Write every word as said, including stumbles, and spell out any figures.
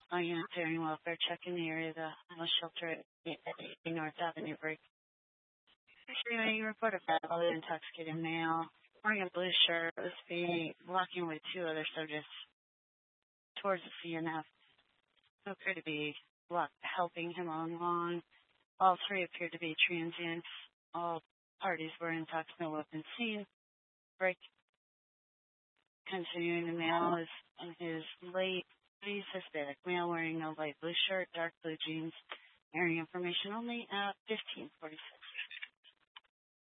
Oh, Unitarian Welfare, check in the area of the homeless shelter at eighty North Avenue Break. Receiving a report of fatally intoxicated male wearing a blue shirt was being walking with two other subjects towards the C N F, who appeared to be walk, helping him along. All three appeared to be transients. All parties were in no weapon seen. Break. Continuing, the male is in his late thirties, Hispanic male wearing a light blue shirt, dark blue jeans, airing information only at fifteen forty-six.